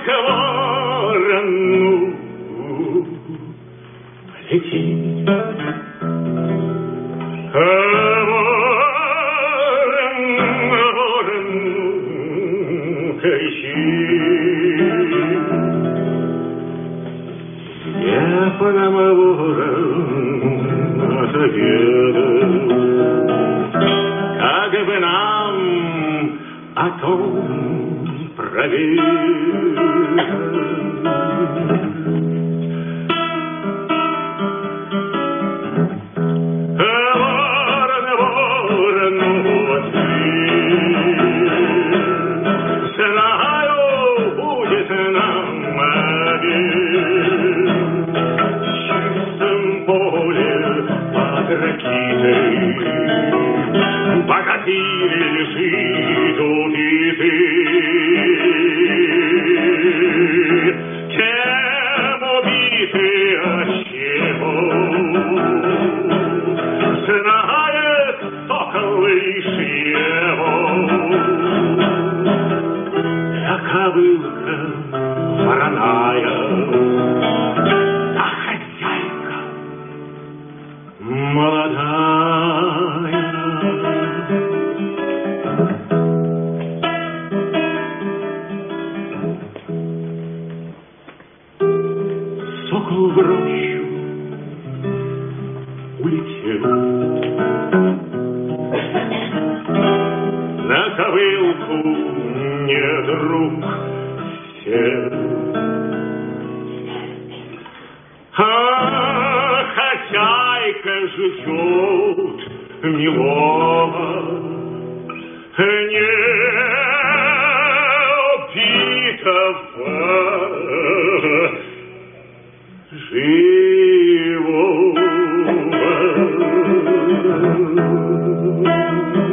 к ворону полетит. Ворон кричит. Я по нам ворон отведал, как бы нам о том проверить. Богатырь лежит убитый, чем убитый, а чего знает сокол лишь его. Я кобылка вороная, а хозяйка молодая. Сокол в рощу улетел, на ковылку не друг сел. А хозяйка ждет милого, не убитого, живого.